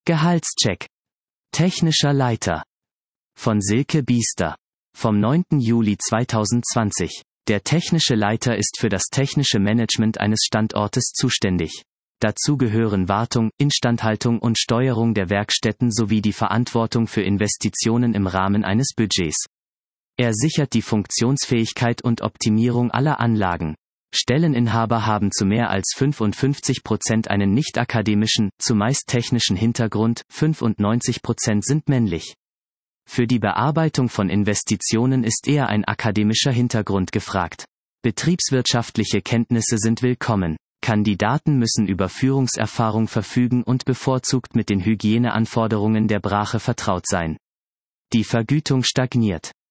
Gehaltscheck. Technischer Leiter. Von Silke Biester. Vom 9. Juli 2020. Der technische Leiter ist für das technische Management eines Standortes zuständig. Dazu gehören Wartung, Instandhaltung und Steuerung der Werkstätten sowie die Verantwortung für Investitionen im Rahmen eines Budgets. Er sichert die Funktionsfähigkeit und Optimierung aller Anlagen. Stelleninhaber haben zu mehr als 55% einen nicht-akademischen, zumeist technischen Hintergrund, 95% sind männlich. Für die Bearbeitung von Investitionen ist eher ein akademischer Hintergrund gefragt. Betriebswirtschaftliche Kenntnisse sind willkommen. Kandidaten müssen über Führungserfahrung verfügen und bevorzugt mit den Hygieneanforderungen der Brache vertraut sein. Die Vergütung stagniert.